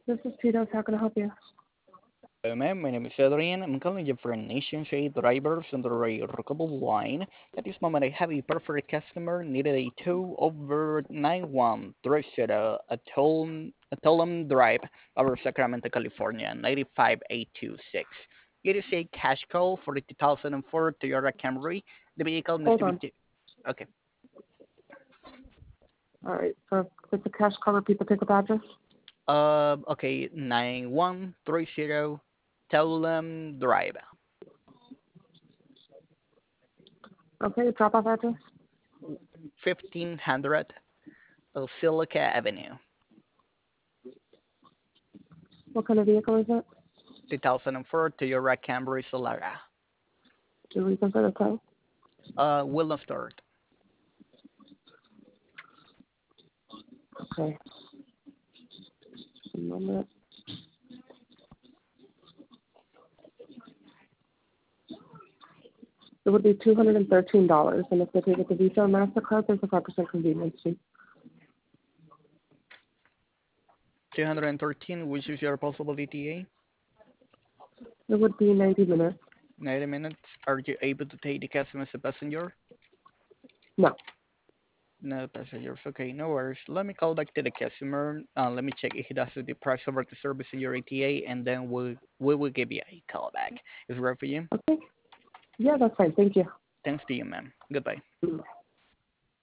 This is Tito's. How can I help you? Hello, ma'am. My name is Adrian. I'm calling you for Nationwide Drivers on the Rockable line. At this moment, I have a perfect customer needed a tow over 9130 Atolum Drive over Sacramento, California, 95826. It is a cash call for the 2004 Toyota Camry. The vehicle must Hold be... on. Okay. All right. So it's a cash call. Repeat the pickup address. Okay, 9130 Tolum Drive, Okay. Drop off address. 1500 Silica Avenue. What kind of vehicle is it? 2004 Toyota Camry Solara. The reason for the tow. Will not start. Okay. One moment. It would be $213, and if they pay with the Visa or Mastercard, there's a 5% convenience fee. 213, which is your possible ETA? It would be 90 minutes. 90 minutes. Are you able to take the customer as a passenger? No. No passengers. Okay, no worries. Let me call back to the customer. Let me check if he does the price over the service in your ETA, and then we will give you a call back. Is it right for you? Okay. Yeah, that's fine. Thank you. Thanks to you, ma'am. Goodbye. Mm.